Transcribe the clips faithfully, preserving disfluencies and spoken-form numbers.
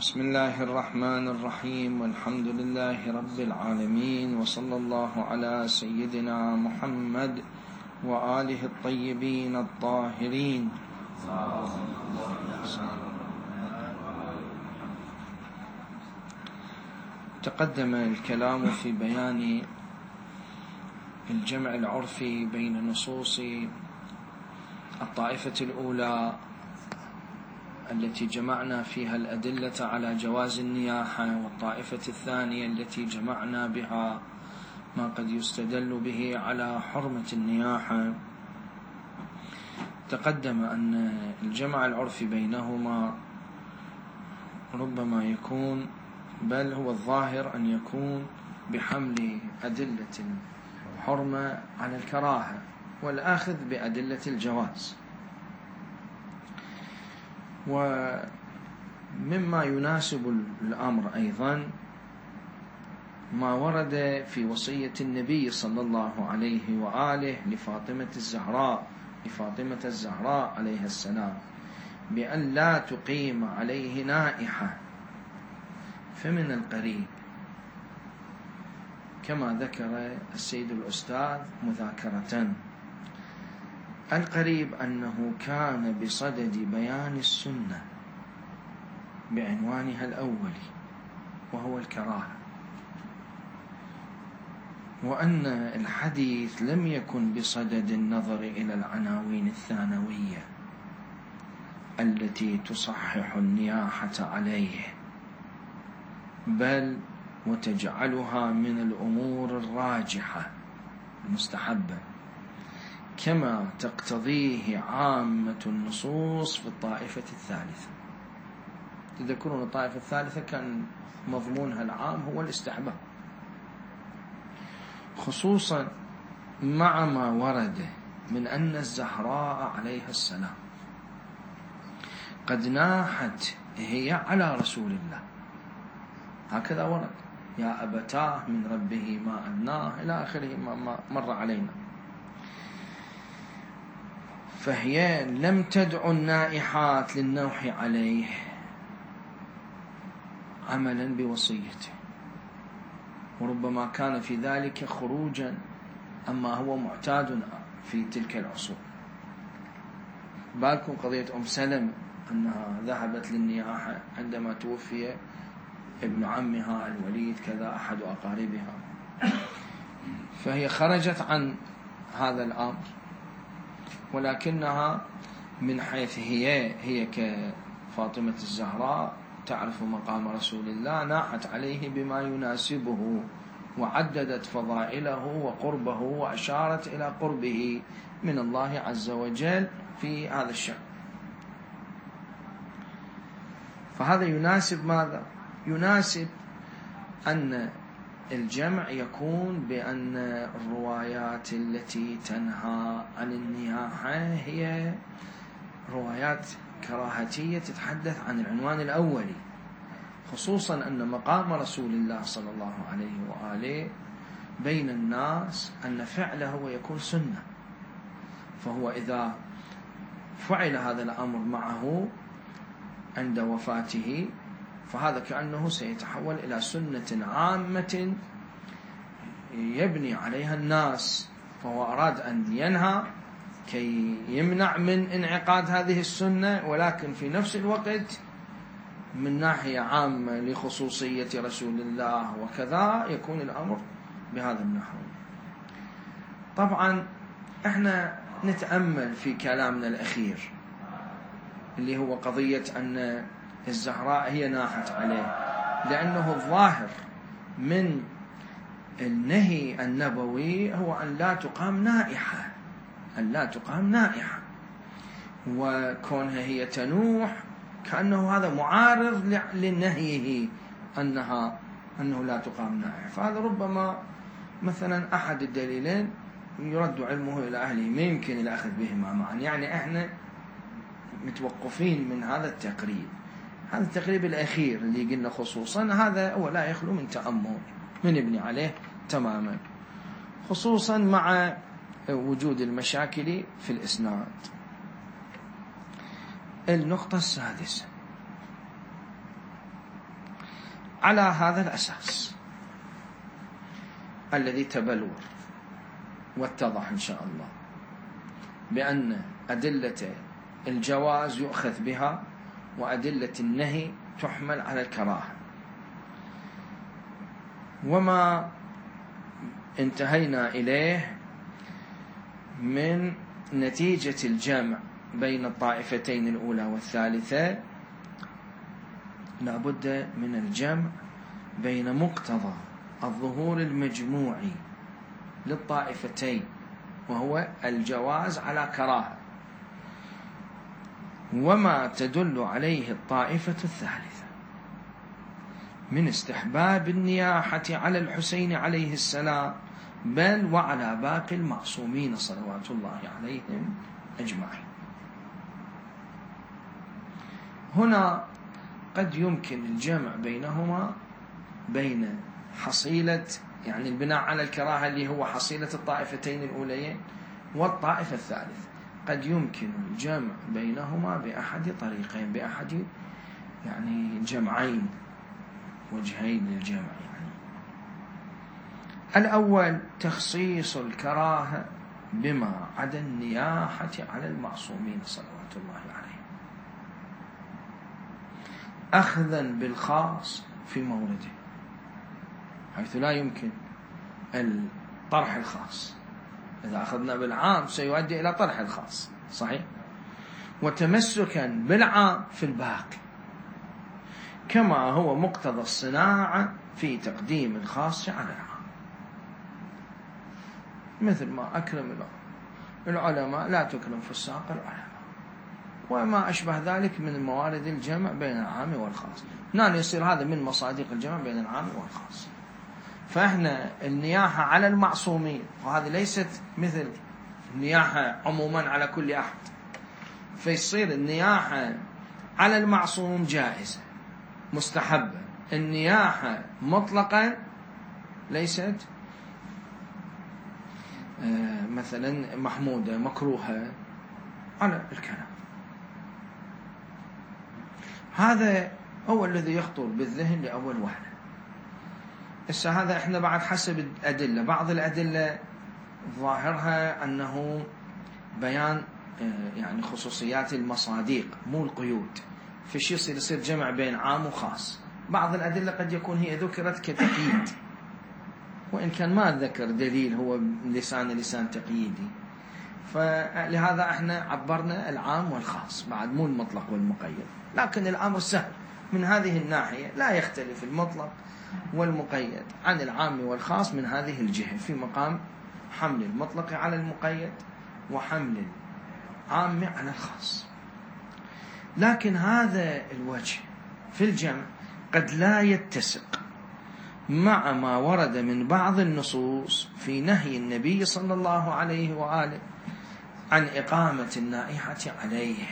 بسم الله الرحمن الرحيم، والحمد لله رب العالمين، وصلى الله على سيدنا محمد وآله الطيبين الطاهرين. تقدم الكلام في بيان الجمع العرفي بين نصوص الطائفة الأولى التي جمعنا فيها الأدلة على جواز النياحة، والطائفة الثانية التي جمعنا بها ما قد يستدل به على حرمة النياحة. تقدم أن الجمع العرفي بينهما ربما يكون، بل هو الظاهر أن يكون بحمل أدلة الحرمة على الكراهة والآخذ بأدلة الجواز. ومما يناسب الأمر أيضا ما ورد في وصية النبي صلى الله عليه وآله لفاطمة الزهراء لفاطمة الزهراء عليه السلام بأن لا تقيم عليه نائحة. فمن القريب كما ذكر السيد الأستاذ مذاكرة، القريب أنه كان بصدد بيان السنة بعنوانها الأول وهو الكراهة، وأن الحديث لم يكن بصدد النظر إلى العناوين الثانوية التي تصحح النياحة عليه، بل وتجعلها من الأمور الراجحة المستحبة كما تقتضيه عامة النصوص في الطائفة الثالثة. تذكرون الطائفة الثالثة كان مضمونها العام هو الاستحباب، خصوصا مع ما ورد من أن الزهراء عليها السلام قد ناحت هي على رسول الله، هكذا ورد: يا أبتاه من ربه ما أدناه إلى آخره ما مر علينا. فهي لم تدع النائحات للنوح عليه عملا بوصيته، وربما كان في ذلك خروجا أما هو معتاد في تلك العصور. بالكم قضية أم سلمة أنها ذهبت للنياحة عندما توفي ابن عمها الوليد كذا أحد أقاربها، فهي خرجت عن هذا الأمر، ولكنها من حيث هي هي كفاطمة الزهراء تعرف مقام رسول الله ناحت عليه بما يناسبه، وعددت فضائله وقربه، وأشارت إلى قربه من الله عز وجل في هذا الشأن. فهذا يناسب ماذا؟ يناسب أن الجمع يكون بأن الروايات التي تنهى عن النياحة هي روايات كراهتية تتحدث عن العنوان الأولي، خصوصا أن مقام رسول الله صلى الله عليه وآله بين الناس أن فعله يكون سنة، فهو إذا فعل هذا الأمر معه عند وفاته فهذا كأنه سيتحول إلى سنة عامة يبني عليها الناس، فهو أراد أن ينهى كي يمنع من انعقاد هذه السنة، ولكن في نفس الوقت من ناحية عامة لخصوصية رسول الله وكذا يكون الأمر بهذا النحو. طبعا احنا نتأمل في كلامنا الأخير اللي هو قضية أن الزهراء هي ناحت عليه، لأنه الظاهر من النهي النبوي هو أن لا تقام نائحة أن لا تقام نائحة وكونها هي تنوح كأنه هذا معارض لنهيه أنها أنه لا تقام نائحة. فهذا ربما مثلا أحد الدليلين يرد علمه إلى أهله، ما يمكن الأخذ بهما معا. يعني إحنا متوقفين من هذا التقريب هذا التقريب الأخير اللي قلنا خصوصا، هذا هو لا يخلو من تأمل من ابن عليه تماما، خصوصا مع وجود المشاكل في الإسناد. النقطة السادسة: على هذا الأساس الذي تبلور واتضح إن شاء الله بأن أدلة الجواز يؤخذ بها وأدلة النهي تحمل على الكراهة. وما انتهينا إليه من نتيجة الجمع بين الطائفتين الأولى والثالثة لابد من الجمع بين مقتضى الظهور المجموعي للطائفتين وهو الجواز على كراهة وما تدل عليه الطائفة الثالثة من استحباب النياحة على الحسين عليه السلام بل وعلى باقي المعصومين صلوات الله عليهم أجمعين. هنا قد يمكن الجمع بينهما بين حصيلة يعني البناء على الكراهة اللي هو حصيلة الطائفتين الأوليين والطائفة الثالثة، قد يمكن الجمع بينهما بأحد طريقين بأحد يعني جمعين وجهين للجمع. يعني الأول تخصيص الكراهة بما عدا النياحة على المعصومين صلوات الله عليهم أخذا بالخاص في مورده، حيث لا يمكن الطرح الخاص. إذا أخذنا بالعام سيؤدي إلى طرح الخاص صحيح، وتمسكا بالعام في الباقي كما هو مقتضى الصناعة في تقديم الخاص على العام، مثل ما أكرم العلماء لا تكرم فساق العلماء وما أشبه ذلك من موارد الجمع بين العام والخاص. نعم يصير هذا من مصادق الجمع بين العام والخاص. فإحنا النياحة على المعصومين وهذه ليست مثل النياحة عموما على كل أحد، فيصير النياحة على المعصوم جائزة مستحبة، النياحة مطلقا ليست مثلا محمودة مكروهة على الكلام. هذا هو الذي يخطر بالذهن لأول وهلة. إسا هذا إحنا بعد حسب الأدلة، بعض الأدلة ظاهرها أنه بيان يعني خصوصيات المصادق مو القيود، فشي يصير يصير جمع بين عام وخاص. بعض الأدلة قد يكون هي ذكرت كتقييد وإن كان ما ذكر دليل هو لسان لسان تقييدي، فلهذا احنا عبرنا العام والخاص بعد مو المطلق والمقيد. لكن الأمر سهل من هذه الناحية، لا يختلف المطلق والمقيد عن العام والخاص من هذه الجهة في مقام حمل المطلق على المقيد وحمل العام على الخاص. لكن هذا الوجه في الجمع قد لا يتسق مع ما ورد من بعض النصوص في نهي النبي صلى الله عليه وآله عن إقامة النائحة عليه.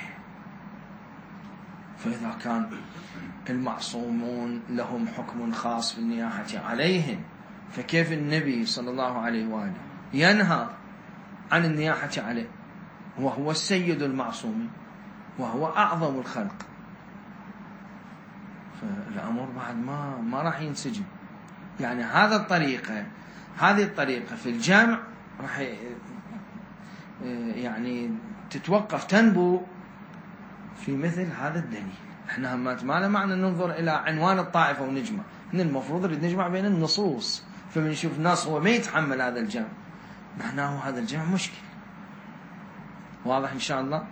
فإذا كان المعصومون لهم حكم خاص في النياحة عليهم، فكيف النبي صلى الله عليه وآله ينهى عن النياحة عليه وهو السيد المعصوم وهو أعظم الخلق؟ فالأمر بعد ما ما راح ينسجم. يعني هذا الطريقة هذه الطريقة في الجمع راح يعني تتوقف تنبو في مثل هذا الدليل. احنا همات ما معنى ننظر إلى عنوان الطائفة ونجمع، من المفروض نجمع بين النصوص، فبنشوف نص هو ما يتحمل هذا الجمع معناه هذا الجمع مشكل. واضح إن شاء الله؟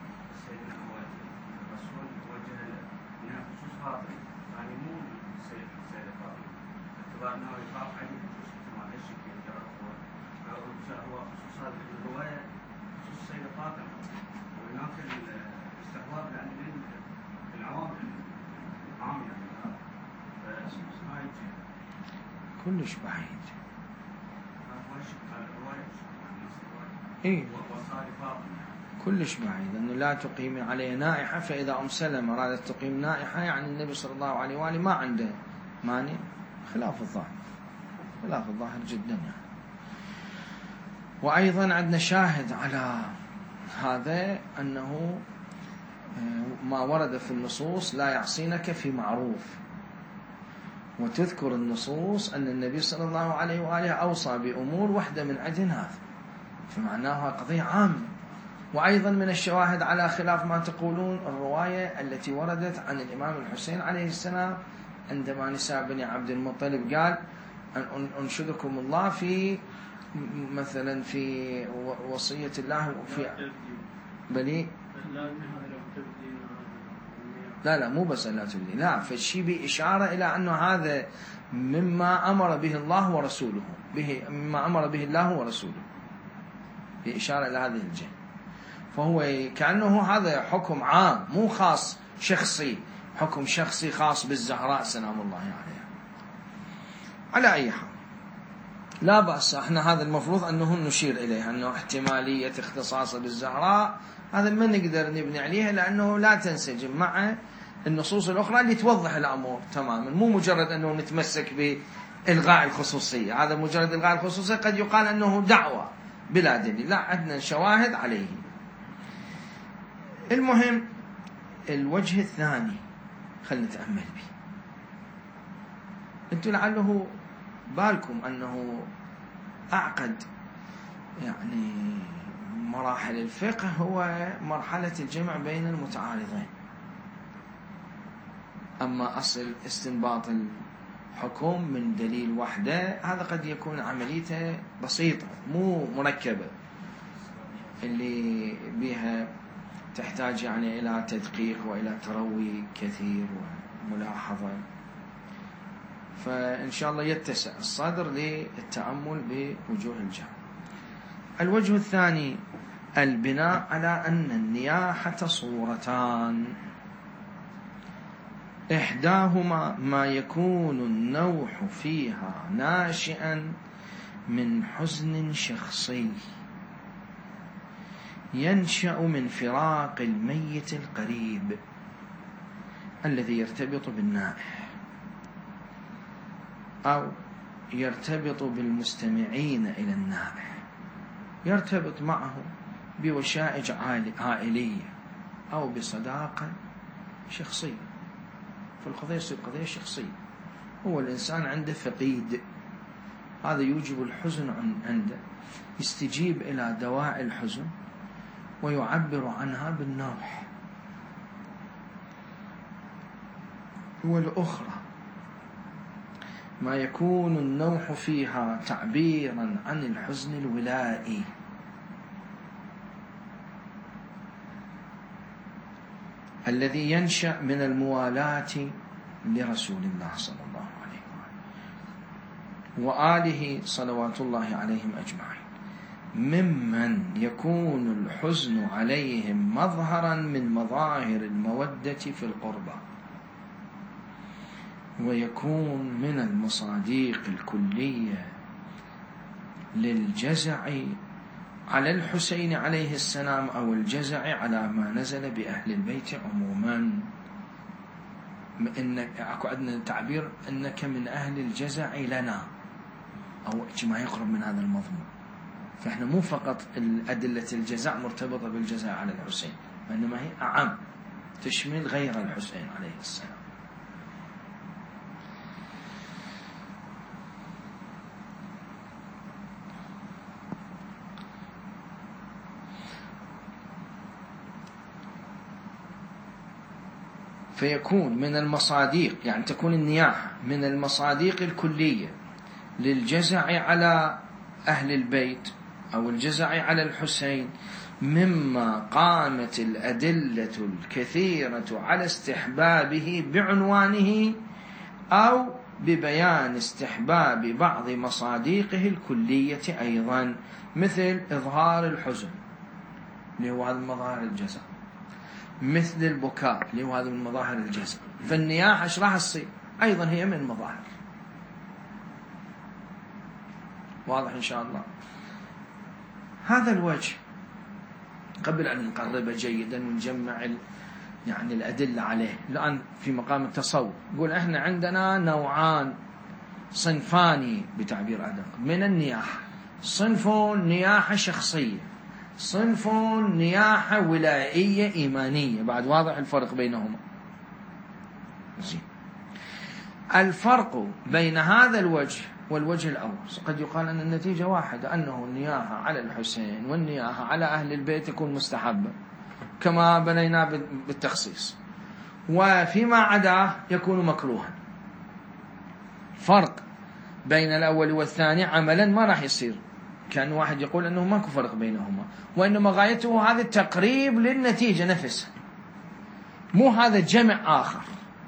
كلش بعيد. إيه كلش بعيد أنه لا تقيم عليه نائحة، فإذا أم سلمة أرادت تقيم نائحة يعني النبي صلى الله عليه وآله ما عنده مانع، خلاف الظاهر خلاف الظاهر جدا يعني. وأيضا عندنا شاهد على هذا أنه ما ورد في النصوص لا يعصينك في معروف، وتذكر النصوص أن النبي صلى الله عليه وآله أوصى بأمور واحدة من عدن هذا، فمعناها قضية عامة. وأيضا من الشواهد على خلاف ما تقولون الرواية التي وردت عن الإمام الحسين عليه السلام عندما نساء بني عبد المطلب قال أن أنشدكم الله في مثلا في وصية الله في بني لا لا مو بس لا تبدي لا فالشيء بإشارة إلى أنه هذا مما أمر به الله ورسوله به مما أمر به الله ورسوله بإشارة إلى هذه الجهة. فهو كأنه هذا حكم عام مو خاص شخصي، حكم شخصي خاص بالزهراء سلام الله عليها. على أي حال لا بأس، احنا هذا المفروض أنه نشير إليه أنه احتمالية اختصاصه بالزهراء هذا ما نقدر نبني عليها، لأنه لا تنسجم مع النصوص الأخرى اللي توضح الأمور تماما. مو مجرد أنه نتمسك بإلغاء الخصوصية، هذا مجرد إلغاء الخصوصية قد يقال أنه دعوة بلا دليل، لا عندنا شواهد عليه. المهم الوجه الثاني خلنا نتأمل به. انتم لعله بالكم أنه أعقد يعني مراحل الفقه هو مرحلة الجمع بين المتعارضين. أما أصل استنباط الحكم من دليل وحده هذا قد يكون عمليته بسيطة مو مركبة، اللي بها تحتاج يعني إلى تدقيق وإلى تروي كثير وملاحظة. فإن شاء الله يتسع الصدر للتأمل بوجوه الجمع. الوجه الثاني البناء على أن النياحة صورتان، إحداهما ما يكون النوح فيها ناشئا من حزن شخصي ينشأ من فراق الميت القريب الذي يرتبط بالنائح أو يرتبط بالمستمعين إلى النائح، يرتبط معه بوشائج عائلية أو بصداقة شخصية. فالقضية تصير قضية شخصية، هو الإنسان عنده فقيد، هذا يوجب الحزن عنده، يستجيب إلى دواء الحزن ويعبر عنها بالنوح. والأخرى ما يكون النوح فيها تعبيرا عن الحزن الولائي الذي ينشأ من الموالاة لرسول الله صلى الله عليه وآله وآله صلوات الله عليهم أجمعين، ممن يكون الحزن عليهم مظهرا من مظاهر المودة في القربى، ويكون من المصاديق الكلية للجزع على الحسين عليه السلام أو الجزع على ما نزل بأهل البيت عموما. إنك أكو عندنا تعبير إنك من أهل الجزع لنا أو ما يقرب من هذا المضمون. فإحنا مو فقط الأدلة الجزع مرتبطة بالجزع على الحسين، وإنما هي أعم تشمل غير الحسين عليه السلام. فيكون من المصاديق، يعني تكون النياحة من المصاديق الكلية للجزع على أهل البيت أو الجزع على الحسين، مما قامت الأدلة الكثيرة على استحبابه بعنوانه أو ببيان استحباب بعض مصاديقه الكلية أيضا، مثل إظهار الحزن اللي هو هذا مظاهر الجزع، مثل البكاء اللي هو هذا من مظاهر الجزع. فالنياحة ايش راح تصير؟ أيضا هي من مظاهر. واضح إن شاء الله. هذا الوجه قبل أن نقربه جيدا ونجمع يعني الأدلة عليه، الآن في مقام التصور نقول إحنا عندنا نوعان، صنفان بتعبير أدق من النياحة، صنف نياحة شخصية، صنف نياحة ولائية إيمانية. بعد واضح الفرق بينهما. زين. الفرق بين هذا الوجه والوجه الأول قد يقال أن النتيجة واحدة، أنه النياحة على الحسين والنياحة على أهل البيت يكون مستحبة كما بنينا بالتخصيص، وفيما عداه يكون مكروها. فرق بين الأول والثاني عملا ما راح يصير، كان واحد يقول أنه ماكو فرق بينهما، وإنما غايته هذا التقريب للنتيجة نفسها، مو هذا جمع آخر.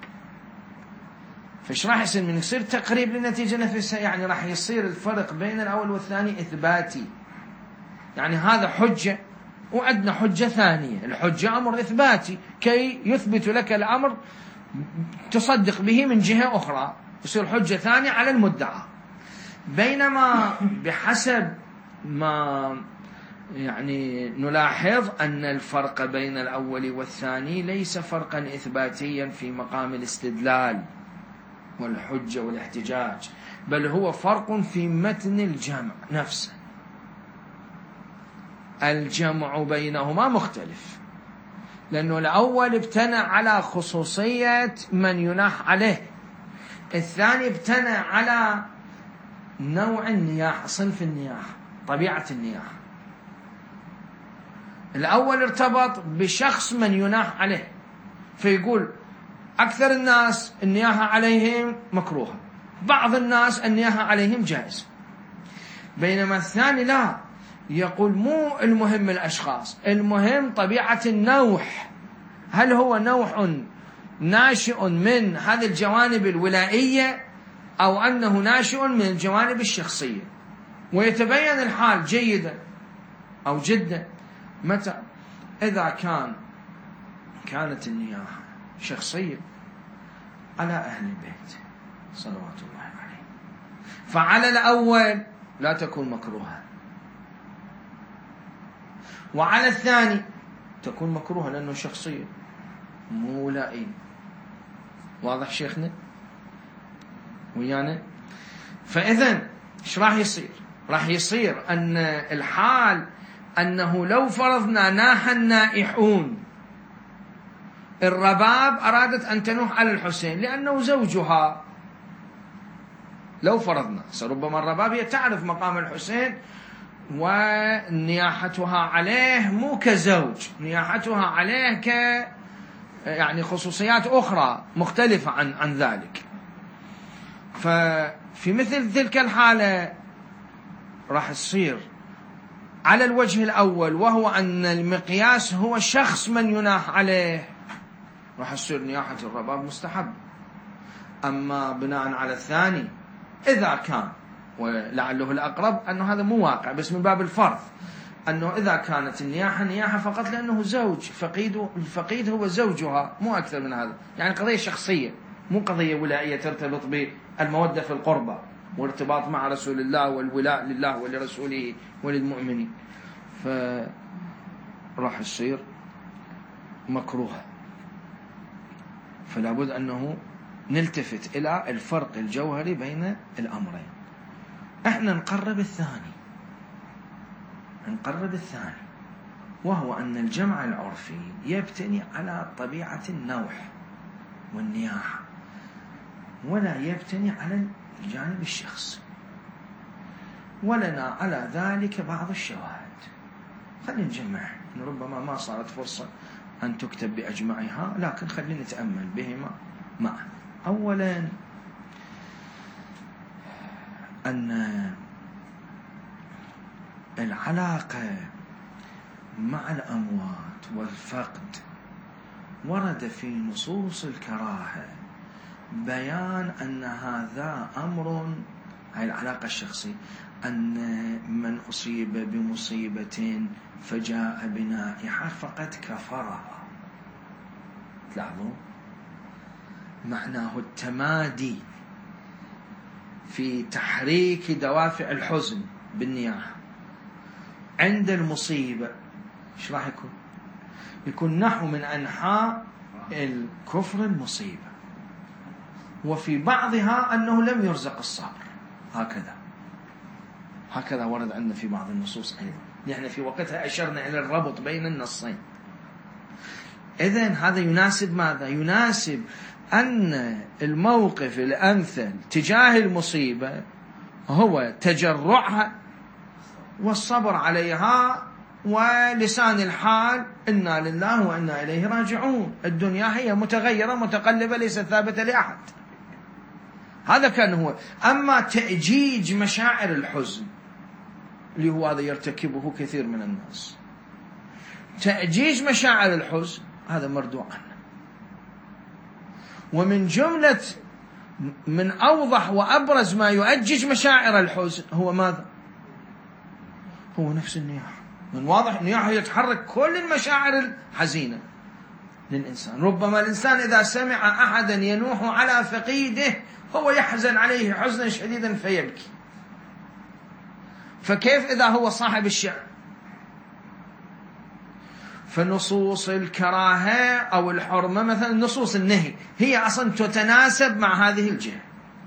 فإيش راح يصير من يصير تقريب للنتيجة نفسها؟ يعني راح يصير الفرق بين الأول والثاني إثباتي، يعني هذا حجة وعندنا حجة ثانية، الحجة أمر إثباتي كي يثبت لك الأمر تصدق به من جهة أخرى، يصير حجة ثانية على المدعى. بينما بحسب ما يعني نلاحظ أن الفرق بين الأول والثاني ليس فرقا إثباتيا في مقام الاستدلال والحجة والاحتجاج، بل هو فرق في متن الجمع نفسه. الجمع بينهما مختلف، لأنه الأول ابتنى على خصوصية من يناح عليه، الثاني ابتنى على نوع النياحة، صنف النياحة، طبيعة النياحة. الأول ارتبط بشخص من يناح عليه، فيقول أكثر الناس النياحة عليهم مكروهة، بعض الناس النياحة عليهم جائز. بينما الثاني لا، يقول مو المهم الأشخاص، المهم طبيعة النوح، هل هو نوح ناشئ من هذه الجوانب الولائية أو أنه ناشئ من الجوانب الشخصية. ويتبين الحال جيدا أو جدا متى إذا كان كانت النياحة شخصية على أهل البيت صلوات الله عليه، فعلى الأول لا تكون مكروهة، وعلى الثاني تكون مكروهة لأنه شخصية مو ولائية. واضح شيخنا ويانا؟ فإذن إيش راح يصير؟ راح يصير أن الحال أنه لو فرضنا ناح النائحون، الرباب أرادت أن تنوح على الحسين لأنه زوجها، لو فرضنا ربما الرباب هي تعرف مقام الحسين ونياحتها عليه مو كزوج، نياحتها عليه ك يعني خصوصيات أخرى مختلفة عن عن ذلك. ففي مثل تلك الحالة راح تصير على الوجه الأول، وهو أن المقياس هو شخص من يناح عليه، راح تصير نياحة الرباب مستحب. أما بناء على الثاني إذا كان، ولعله الأقرب أنه هذا مو واقع بس من باب الفرض، أنه إذا كانت النياحة نياحة فقط لأنه زوج، فقيد الفقيد هو زوجها، مو أكثر من هذا، يعني قضية شخصية مو قضية ولائية ترتبط بالمودة في القربة وارتباط مع رسول الله والولاء لله ولرسوله وللمؤمنين، فراح يصير مكروه. فلا بد أنه نلتفت إلى الفرق الجوهري بين الأمرين. احنا نقرب الثاني نقرب الثاني وهو أن الجمع العرفي يبتني على طبيعة النوح والنياحة، ولا يبتني على الجانب الشخصي، ولنا على ذلك بعض الشواهد. خلينا نجمع، ربما ما صارت فرصة أن تكتب بأجمعها، لكن خلينا نتأمل بهما معا. أولا أن العلاقة مع الأموات والفقد ورد في نصوص الكراهة بيان أن هذا أمر، هاي العلاقة الشخصية، أن من أصيب بمصيبة فجاء بنائحة فقد كفرها. تلاحظون معناه التمادي في تحريك دوافع الحزن بالنياحة عند المصيبة. ايش راح يكون؟ يكون نحو من أنحاء الكفر المصيبة، وفي بعضها أنه لم يرزق الصبر، هكذا هكذا ورد عندنا في بعض النصوص أيضا، نحن في وقتها أشرنا إلى الربط بين النصين. إذن هذا يناسب ماذا؟ يناسب أن الموقف الأمثل تجاه المصيبة هو تجرعها والصبر عليها ولسان الحال إنا لله وإنا إليه راجعون. الدنيا هي متغيرة متقلبة ليست ثابتة لأحد. هذا كان هو. أما تأجيج مشاعر الحزن اللي هو هذا يرتكبه كثير من الناس، تأجيج مشاعر الحزن هذا مردوع عنه. ومن جملة من أوضح وأبرز ما يؤجج مشاعر الحزن هو ماذا؟ هو نفس النياحة. من واضح النياحة يتحرك كل المشاعر الحزينة للإنسان. ربما الإنسان إذا سمع أحدا ينوح على فقيده هو يحزن عليه حزنا شديدا فيبكي، فكيف إذا هو صاحب الشعر؟ فنصوص الكراهة أو الحرمة مثلا نصوص النهي هي أصلا تتناسب مع هذه الجهة.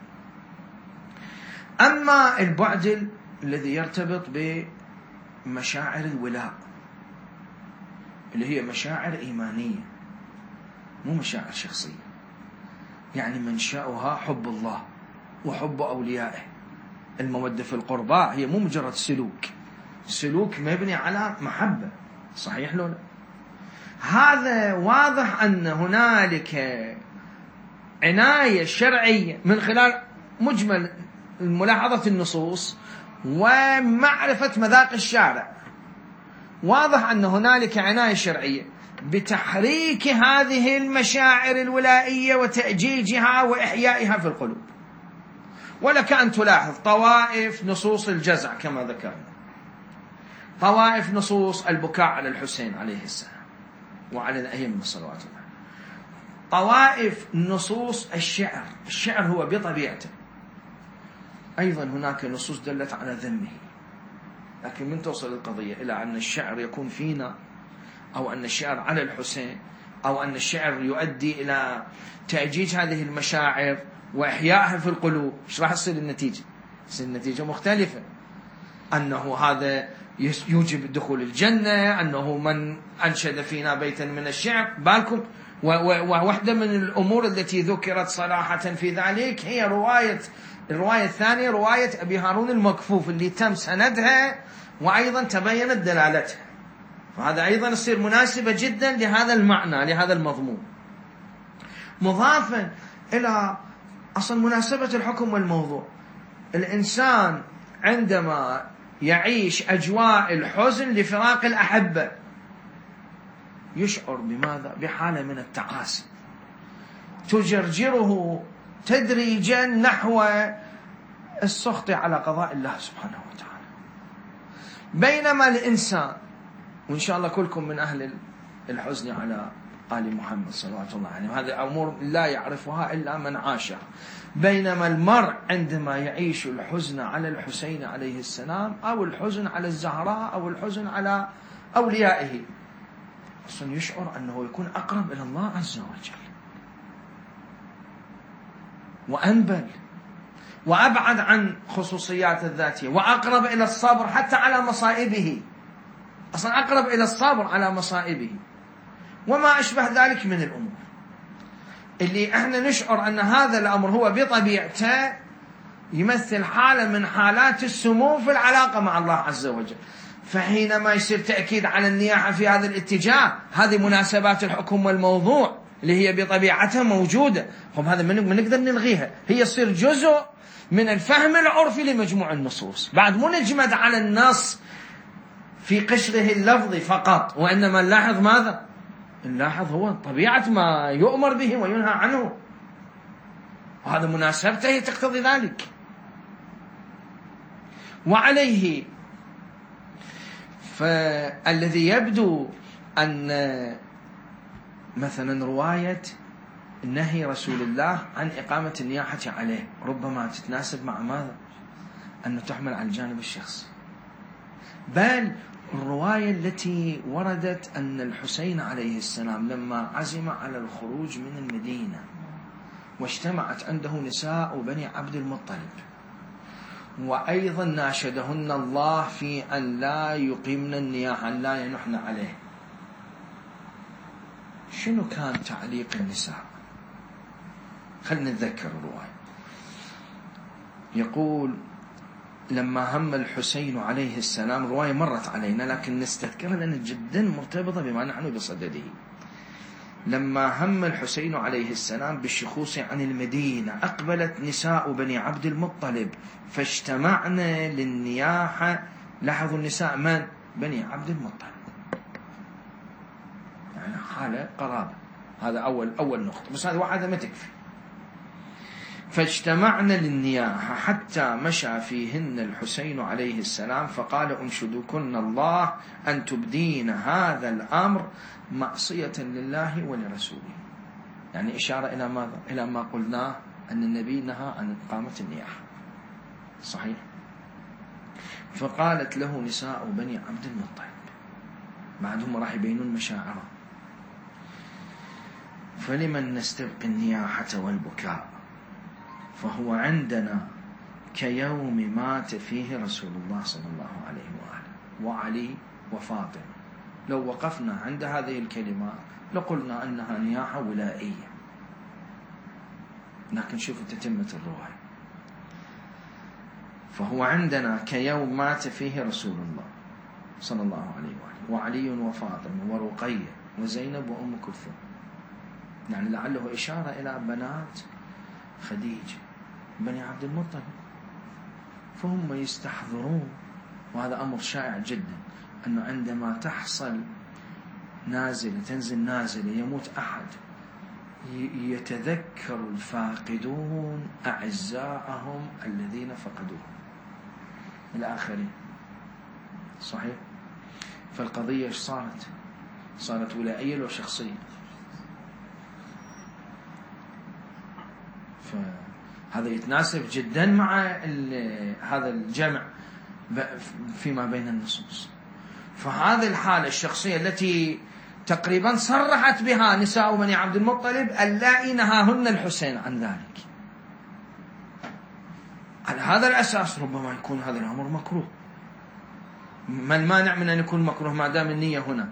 أما البعد الذي يرتبط بمشاعر الولاء اللي هي مشاعر إيمانية مو مشاعر شخصية، يعني منشأها حب الله وحب أوليائه. المودة في القرباء هي مو مجرد سلوك، سلوك مبني على محبة، صحيح لو لا؟ هذا واضح أن هنالك عناية شرعية من خلال مجمل ملاحظة النصوص ومعرفة مذاق الشارع. واضح أن هنالك عناية شرعية بتحريك هذه المشاعر الولائية وتأجيجها وإحيائها في القلوب. ولك أن تلاحظ طوائف نصوص الجزع كما ذكرنا، طوائف نصوص البكاء على الحسين عليه السلام وعلى الأئمة صلوات الله، طوائف نصوص الشعر. الشعر هو بطبيعته أيضا هناك نصوص دلت على ذمه، لكن من توصل القضية إلى أن الشعر يكون فينا أو أن الشعر على الحسين أو أن الشعر يؤدي إلى تأجيج هذه المشاعر وإحيائها في القلوب، إيش راح تصير النتيجة؟ تصير النتيجة مختلفة، أنه هذا يوجب دخول الجنة، أنه من أنشد فينا بيتا من الشعر. بالكم وواحدة من الأمور التي ذكرت صراحة في ذلك هي رواية الرواية الثانية، رواية أبي هارون المكفوف اللي تم سندها وأيضا تبينت دلالتها، فهذا أيضا يصير مناسبة جدا لهذا المعنى لهذا المضمون، مضافا إلى أصلا مناسبة الحكم والموضوع. الإنسان عندما يعيش أجواء الحزن لفراق الأحبة يشعر بماذا؟ بحالة من التعاسي تجرجره تدريجا نحو السخط على قضاء الله سبحانه وتعالى. بينما الإنسان، وإن شاء الله كلكم من أهل الحزن على آل محمد صلوات الله عليه، هذه أمور لا يعرفها إلا من عاشها. بينما المرء عندما يعيش الحزن على الحسين عليه السلام أو الحزن على الزهراء أو الحزن على أوليائه أصلا يشعر أنه يكون أقرب إلى الله عز وجل وأنبل وأبعد عن خصوصيات الذاتية وأقرب إلى الصبر حتى على مصائبه، أصلا أقرب إلى الصبر على مصائبه وما أشبه ذلك من الأمور اللي احنا نشعر أن هذا الأمر هو بطبيعته يمثل حالة من حالات السمو في العلاقة مع الله عز وجل. فحينما يصير تأكيد على النياحة في هذا الاتجاه، هذه مناسبات الحكم والموضوع اللي هي بطبيعتها موجودة، هم هذا من نقدر نلغيها، هي يصير جزء من الفهم العرفي لمجموع النصوص، بعد مو نجمد على النص في قشره اللفظي فقط، وإنما نلاحظ ماذا؟ نلاحظ هو طبيعة ما يؤمر به وينهى عنه، وهذا مناسبته هي تقتضي ذلك. وعليه فالذي يبدو أن مثلا رواية نهي رسول الله عن إقامة النياحة عليه ربما تتناسب مع ماذا؟ أنه تحمل على الجانب الشخصي، بل الرواية التي وردت أن الحسين عليه السلام لما عزم على الخروج من المدينة واجتمعت عنده نساء بني عبد المطلب وأيضا ناشدهن الله في أن لا يقيمن النياحة، أن لا ينحن عليه، شنو كان تعليق النساء؟ خلنا نتذكر الرواية. يقول لما هم الحسين عليه السلام، رواية مرت علينا لكن نستذكرها لأنها جدا مرتبطة بما نحن بصدده. لما هم الحسين عليه السلام بالشخوص عن المدينة أقبلت نساء بني عبد المطلب فاجتمعنا للنياحة. لاحظوا النساء من؟ بني عبد المطلب، يعني حالة قرابة. هذا أول أول نقطة، بس هذه واحدة ما تكفي. فاجتمعنا للنياحة حتى مشى فيهن الحسين عليه السلام فقال أنشدكن الله أن تبدين هذا الأمر معصية لله ولرسوله، يعني إشارة إلى ماذا؟ إلى ما قلناه أن النبي نهى عن إقامة النياحة، صحيح؟ فقالت له نساء بني عبد المطلب، بعدهم راح يبينون مشاعرهم، فلمن نستبقي النياحة والبكاء فهو عندنا كيوم مات فيه رسول الله صلى الله عليه وآله وعلي وفاطمة. لو وقفنا عند هذه الكلمات لقلنا أنها نياحة ولائية، لكن شوفوا تتمة الرواية. فهو عندنا كيوم مات فيه رسول الله صلى الله عليه وآله وعلي وفاطمة ورقية وزينب وأم كلثوم، يعني لعله إشارة إلى بنات خديجة بني عبد المطلب، فهم يستحضرون. وهذا أمر شائع جدا، أنه عندما تحصل نازلة تنزل نازلة يموت أحد يتذكر الفاقدون أعزائهم الذين فقدوهم الآخرين، صحيح؟ فالقضية إيش صارت؟ صارت ولائية لو شخصية. فهذا يتناسب جدا مع هذا الجمع فيما بين النصوص. فهذه الحالة الشخصية التي تقريبا صرحت بها نساء بني عبد المطلب اللائي نهاهن الحسين عن ذلك، على هذا الأساس ربما يكون هذا الأمر مكروه. ما المانع من أن يكون مكروه ما دام النية هنا؟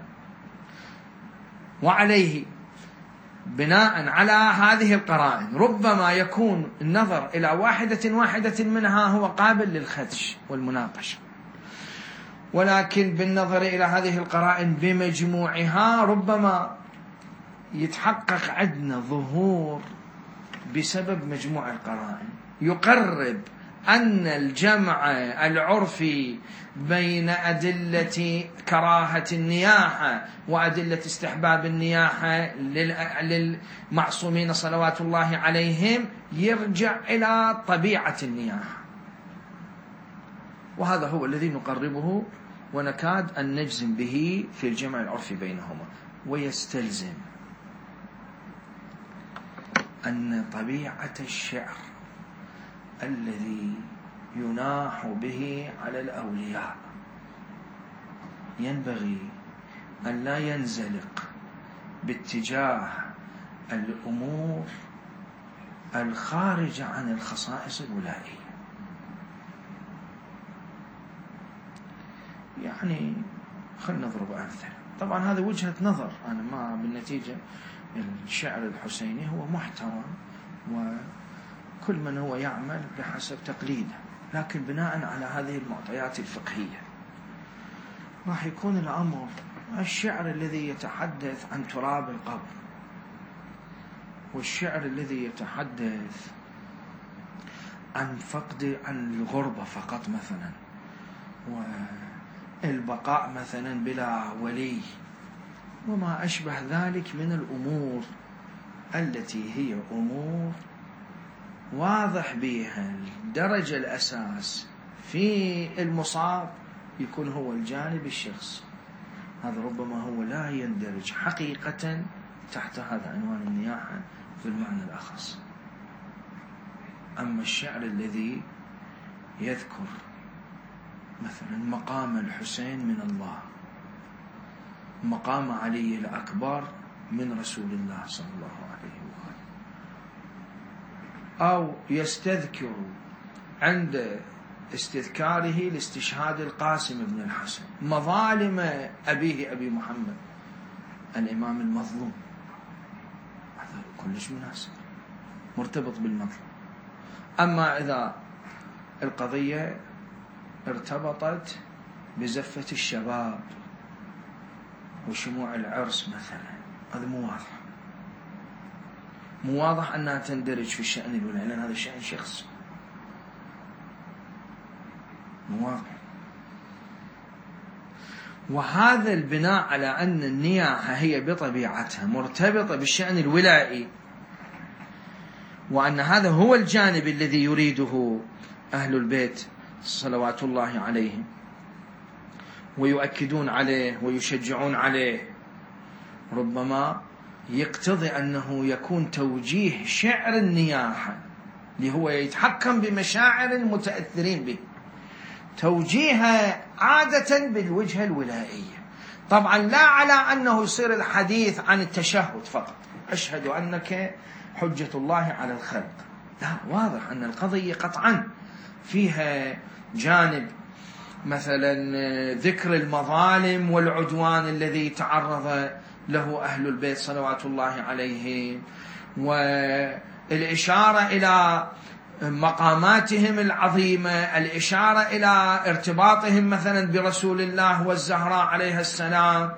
وعليه بناء على هذه القرائن ربما يكون النظر إلى واحدة واحدة منها هو قابل للخدش والمناقشة، ولكن بالنظر إلى هذه القرائن بمجموعها ربما يتحقق عندنا ظهور بسبب مجموع القرائن يقرب أن الجمع العرفي بين أدلة كراهة النياحة وأدلة استحباب النياحة للمعصومين صلوات الله عليهم يرجع إلى طبيعة النياحة، وهذا هو الذي نقربه ونكاد أن نجزم به في الجمع العرفي بينهما. ويستلزم أن طبيعة الشعر الذي يناح به على الأولياء ينبغي أن لا ينزلق باتجاه الأمور الخارجة عن الخصائص الولائية. يعني خلنا نضرب أمثلة، طبعا هذا وجهة نظر، أنا ما بالنتيجة الشعر الحسيني هو محترم وكل من هو يعمل بحسب تقليده، لكن بناء على هذه المعطيات الفقهية راح يكون الأمر الشعر الذي يتحدث عن تراب القبر والشعر الذي يتحدث عن فقد عن الغربة فقط مثلا والبقاء مثلا بلا ولي وما أشبه ذلك من الأمور التي هي أمور واضح بها الدرجة الأساس في المصاب يكون هو الجانب الشخصي، هذا ربما هو لا يندرج حقيقة تحت هذا عنوان النياحة بالمعنى الأخص. أما الشعر الذي يذكر مثلا مقام الحسين من الله، مقام علي الأكبر من رسول الله صلى الله عليه وآله، أو يستذكر عند استذكاره لاستشهاد القاسم بن الحسن مظالم أبيه أبي محمد الإمام المظلوم، هذا كلش مناسب. مرتبط بالمطلب. أما إذا القضية ارتبطت بزفة الشباب وشموع العرس مثلا، هذا مو واضح، مو واضح أنها تندرج في الشأن الولاء، لأن هذا الشأن شخص، مو واضح. وهذا البناء على أن النياحة هي بطبيعتها مرتبطة بالشأن الولائي، وأن هذا هو الجانب الذي يريده أهل البيت صلوات الله عليهم ويؤكدون عليه ويشجعون عليه، ربما يقتضي أنه يكون توجيه شعر النياحة اللي هو يتحكم بمشاعر المتأثرين به، توجيهها عادة بالوجهة الولائية. طبعا لا على أنه يصير الحديث عن التشهد فقط، أشهد أنك حجة الله على الخلق، لا، واضح أن القضية قطعا فيها جانب مثلا ذكر المظالم والعدوان الذي تعرض له أهل البيت صلوات الله عليهم، والإشارة إلى مقاماتهم العظيمة، الإشارة إلى ارتباطهم مثلا برسول الله والزهراء عليها السلام،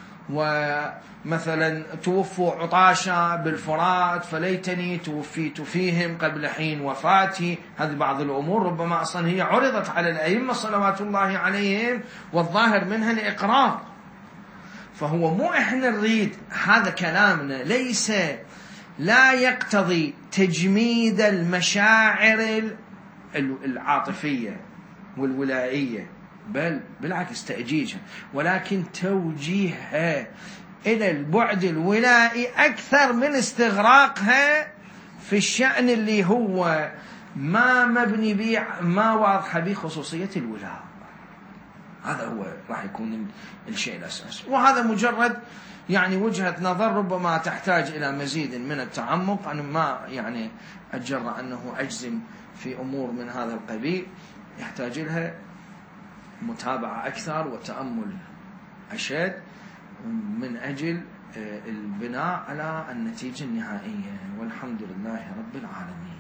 ومثلا توفوا عطاشا بالفرات فليتني توفيت فيهم قبل حين وفاتي. هذه بعض الأمور ربما أصلا هي عرضت على الأئمة صلوات الله عليهم والظاهر منها الإقرار. فهو مو إحنا نريد، هذا كلامنا ليس لا يقتضي تجميد المشاعر العاطفية والولائية، بل بالعكس تأجيجها، ولكن توجيهها إلى البعد الولائي أكثر من استغراقها في الشأن اللي هو ما مبني به، ما واضح به خصوصية الولاء. هذا هو راح يكون الشيء الأساسي، وهذا مجرد يعني وجهة نظر ربما تحتاج إلى مزيد من التعمق. أنا ما يعني أتجرأ أنه أجزم في أمور من هذا القبيل، يحتاج لها متابعة أكثر وتأمل أشد من أجل البناء على النتيجة النهائية. والحمد لله رب العالمين.